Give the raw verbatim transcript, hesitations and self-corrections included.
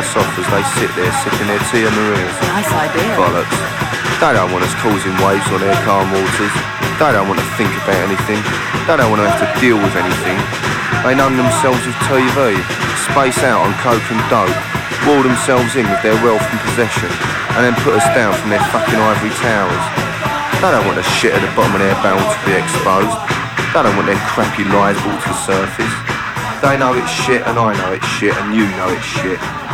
us off as they sit there sipping their tea and marinas. Nice idea. Bollocks. They don't want us causing waves on their calm waters. They don't want to think about anything. They don't want to have to deal with anything. They numb themselves with T V, space out on coke and dope, wall themselves in with their wealth and possession, and then put us down from their fucking ivory towers. They don't want the shit at the bottom of their barrel to be exposed. They don't want their crappy lies brought to the surface. They know it's shit and I know it's shit and you know it's shit.